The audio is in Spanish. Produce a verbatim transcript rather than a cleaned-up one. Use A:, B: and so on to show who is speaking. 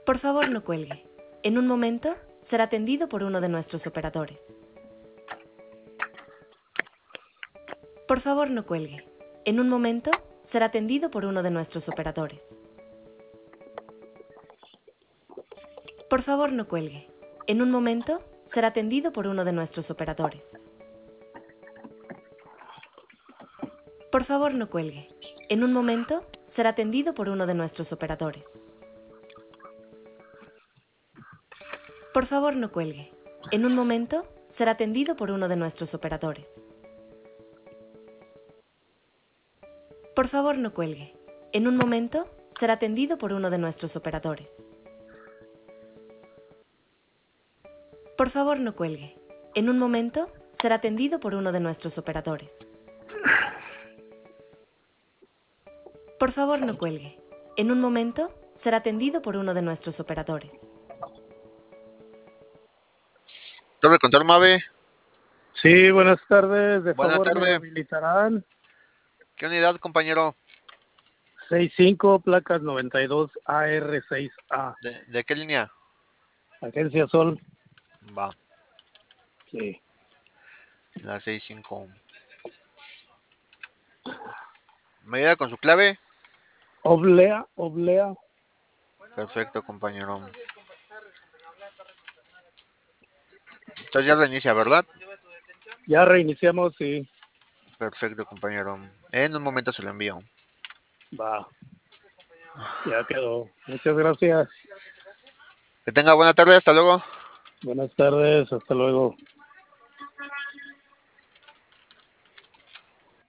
A: Por favor, no cuelgue. En un momento, será atendido por uno de nuestros operadores. Por favor, no cuelgue. En un momento, será atendido por uno de nuestros operadores. Por favor, no cuelgue. En un momento, será atendido por uno de nuestros operadores. Por favor, no cuelgue. En un momento, será atendido por uno de nuestros operadores. Por favor, no cuelgue. En un momento, será atendido por uno de nuestros operadores. Por favor, no cuelgue. En un momento, será atendido por uno de nuestros operadores. Por favor, no cuelgue. En un momento, será atendido por uno de nuestros operadores. Por favor, no cuelgue. En un momento, será atendido por uno de nuestros operadores.
B: Torre Control Mave.
C: Sí, buenas tardes. De
B: Buenas
C: favor, me
B: tardes.
C: habilitarán.
B: ¿Qué unidad, compañero?
C: sesenta y cinco, placas noventa y dos A R seis A.
B: ¿De, de qué línea?
C: Agencia Sol.
B: Va,
C: Sí.
B: la sesenta y cinco. ¿Me ayuda con su clave?
C: Oblea, oblea.
B: Perfecto, compañero. Entonces ya reinicia, ¿verdad?
C: Ya reiniciamos, sí.
B: Perfecto, compañero. En un momento se lo envío.
C: Va. Ya quedó. Muchas gracias.
B: Que tenga buena tarde, hasta luego.
C: Buenas tardes. Hasta luego.